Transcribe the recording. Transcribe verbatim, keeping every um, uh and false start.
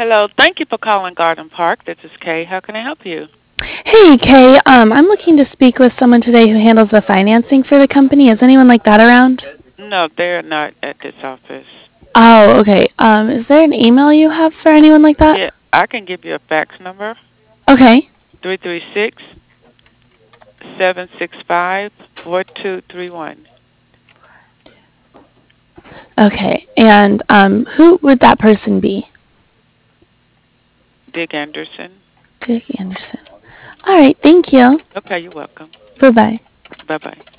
Hello. Thank you for calling Garden Park. This is Kay. How can I help you? Hey, Kay. Um, I'm looking to speak with someone today who handles the financing for the company. Is anyone like that around? No, they're not at this office. Oh, okay. Um, is there an email you have for anyone like that? Yeah, I can give you a fax number Okay. three three six, seven six five, four two three one. Okay. And um, who would that person be? Dick Anderson. Dick Anderson. All right. Thank you. Okay, you're welcome. Bye bye. Bye bye.